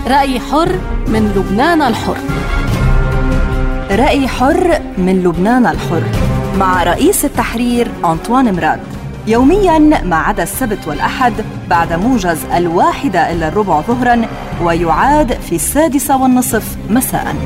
رأي حر من لبنان الحر. رأي حر من لبنان الحر مع رئيس التحرير أنطوان مراد، يومياً ما عدا السبت والأحد بعد موجز 1:15 ظهراً، ويعاد في 6:30 مساءً.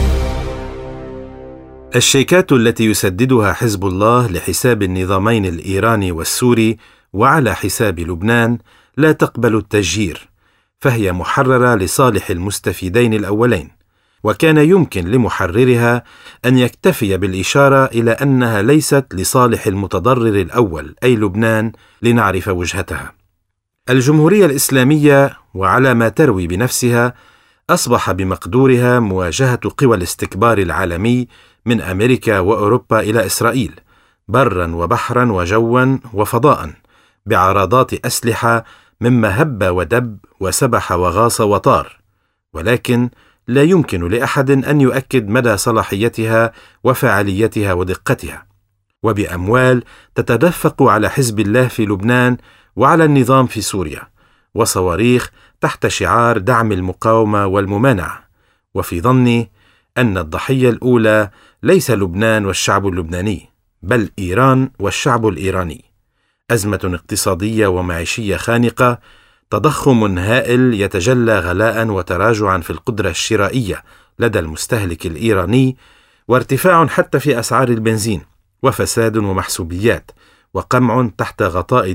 الشيكات التي يسددها حزب الله لحساب النظامين الإيراني والسوري وعلى حساب لبنان لا تقبل التسجير، فهي محررة لصالح المستفيدين الأولين، وكان يمكن لمحررها أن يكتفي بالإشارة إلى أنها ليست لصالح المتضرر الأول أي لبنان لنعرف وجهتها. الجمهورية الإسلامية وعلى ما تروي بنفسها أصبح بمقدورها مواجهة قوى الاستكبار العالمي من أمريكا وأوروبا إلى إسرائيل برا وبحرا وجوا وفضاء بعراضات أسلحة مما هب ودب وسبح وغاص وطار، ولكن لا يمكن لأحد أن يؤكد مدى صلاحيتها وفعاليتها ودقتها، وبأموال تتدفق على حزب الله في لبنان وعلى النظام في سوريا، وصواريخ تحت شعار دعم المقاومة والممانعة. وفي ظني أن الضحية الأولى ليس لبنان والشعب اللبناني، بل إيران والشعب الإيراني. أزمة اقتصادية ومعيشية خانقة، تضخم هائل يتجلى غلاء وتراجعا في القدرة الشرائية لدى المستهلك الإيراني، وارتفاع حتى في أسعار البنزين، وفساد ومحسوبيات، وقمع تحت غطاء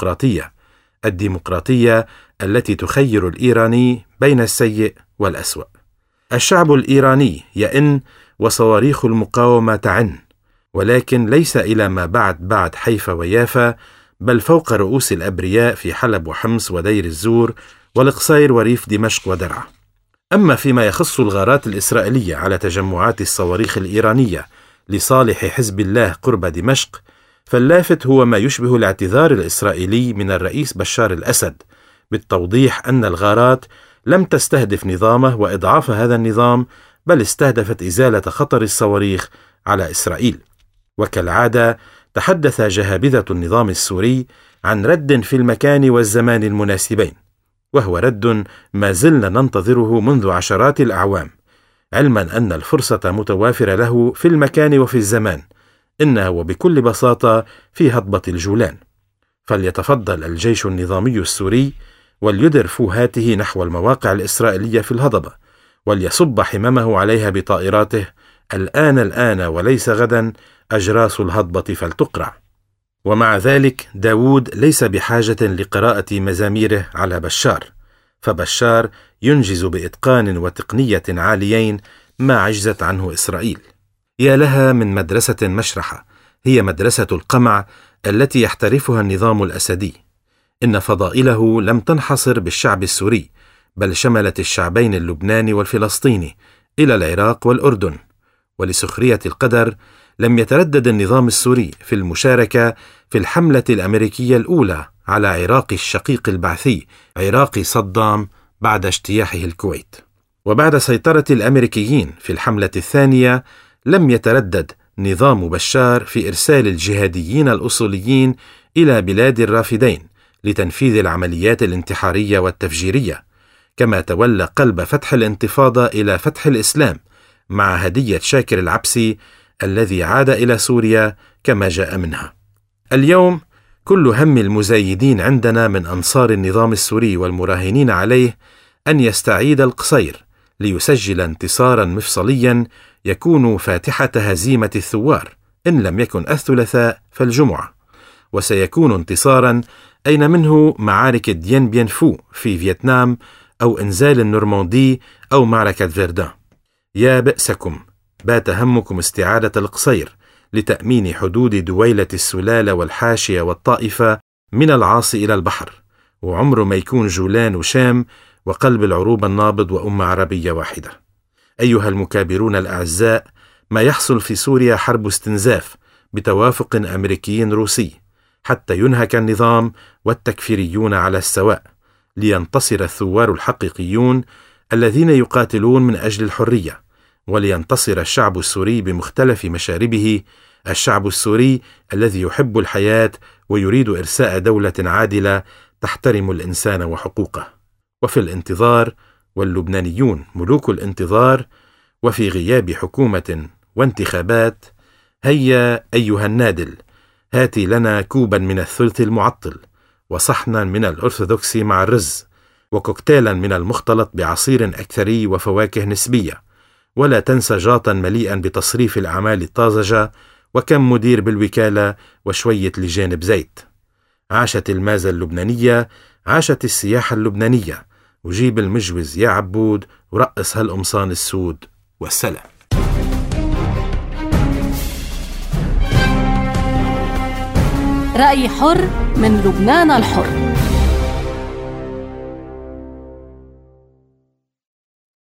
الديمقراطية التي تخير الإيراني بين السيء والأسوأ. الشعب الإيراني يئن وصواريخ المقاومة تعن، ولكن ليس إلى ما بعد حيفا ويافا، بل فوق رؤوس الأبرياء في حلب وحمص ودير الزور والقصير وريف دمشق ودرعا. أما فيما يخص الغارات الإسرائيلية على تجمعات الصواريخ الإيرانية لصالح حزب الله قرب دمشق، فاللافت هو ما يشبه الاعتذار الإسرائيلي من الرئيس بشار الأسد بالتوضيح أن الغارات لم تستهدف نظامه وإضعاف هذا النظام، بل استهدفت إزالة خطر الصواريخ على إسرائيل. وكالعادة تحدث جهابذة النظام السوري عن رد في المكان والزمان المناسبين، وهو رد ما زلنا ننتظره منذ عشرات الأعوام، علما أن الفرصة متوافرة له في المكان وفي الزمان، إنه وبكل بساطة في هضبة الجولان. فليتفضل الجيش النظامي السوري وليدر فوهاته نحو المواقع الإسرائيلية في الهضبة، وليصب حمامه عليها بطائراته الآن وليس غدا، أجراس الهضبة فلتقرع. ومع ذلك داود ليس بحاجة لقراءة مزاميره على بشار، فبشار ينجز بإتقان وتقنية عاليين ما عجزت عنه إسرائيل. يا لها من مدرسة مشرحة، هي مدرسة القمع التي يحترفها النظام الأسدي. إن فضائله لم تنحصر بالشعب السوري، بل شملت الشعبين اللبناني والفلسطيني إلى العراق والأردن. ولسخرية القدر لم يتردد النظام السوري في المشاركة في الحملة الأمريكية الأولى على عراق الشقيق البعثي عراق صدام بعد اجتياحه الكويت. وبعد سيطرة الأمريكيين في الحملة الثانية لم يتردد نظام بشار في إرسال الجهاديين الأصوليين إلى بلاد الرافدين لتنفيذ العمليات الانتحارية والتفجيرية، كما تولى قلب فتح الانتفاضة إلى فتح الإسلام مع هدية شاكر العبسي الذي عاد إلى سوريا كما جاء منها. اليوم كل هم المزايدين عندنا من أنصار النظام السوري والمراهنين عليه أن يستعيد القصير ليسجل انتصارا مفصليا يكون فاتحة هزيمة الثوار، إن لم يكن الثلاثاء فالجمعة، وسيكون انتصارا أين منه معارك دين بين فو في فيتنام، أو إنزال النورماندي، أو معركة فيردان. يا بئسكم، بات همكم استعادة القصير لتأمين حدود دويلة السلالة والحاشية والطائفة من العاصي إلى البحر، وعمر ما يكون جولان وشام وقلب العروبة النابض وأمة عربية واحدة. أيها المكابرون الأعزاء، ما يحصل في سوريا حرب استنزاف بتوافق أمريكي روسي، حتى ينهك النظام والتكفيريون على السواء، لينتصر الثوار الحقيقيون الذين يقاتلون من أجل الحرية، ولينتصر الشعب السوري بمختلف مشاربه، الشعب السوري الذي يحب الحياة ويريد إرساء دولة عادلة تحترم الإنسان وحقوقه. وفي الانتظار واللبنانيون ملوك الانتظار، وفي غياب حكومة وانتخابات، هيا أيها النادل، هاتي لنا كوبا من الثلث المعطل، وصحنا من الأرثوذكسي مع الرز، وكوكتيلا من المختلط بعصير أكثري وفواكه نسبية، ولا تنسى جاطا مليئا بتصريف الأعمال الطازجة، وكم مدير بالوكالة، وشوية لجان بزيت. عاشت المازة اللبنانية، عاشت السياحة اللبنانية، وجيب المجوز يا عبود ورقص هالقمصان السود، والسلام. رأي حر من لبنان الحر.